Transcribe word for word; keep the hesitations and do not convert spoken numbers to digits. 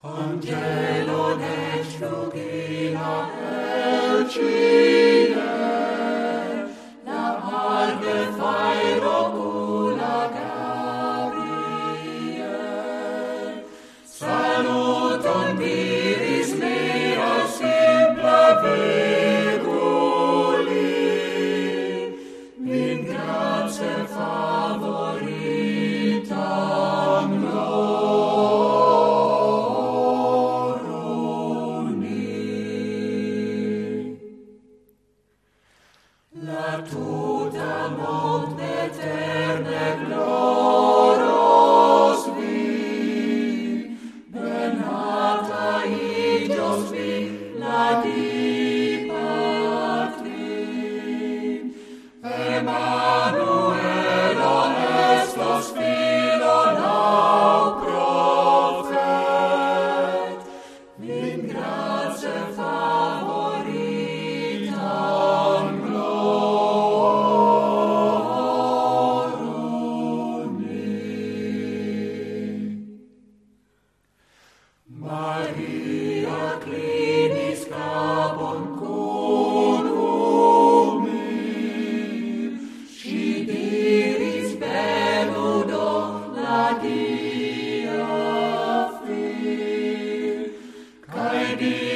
Angelon et flugila elcie, la arde fairocula Gabriel. Saluton diris mea simpla virguli, min grazie favoritam La tuta mont eterne gloros vi, benata igios vi, la di patri. Emmanuelon estos filon au prophet, min grazie favoritam Maria clinis capon cum umi, si diris venudo la dia fi, cae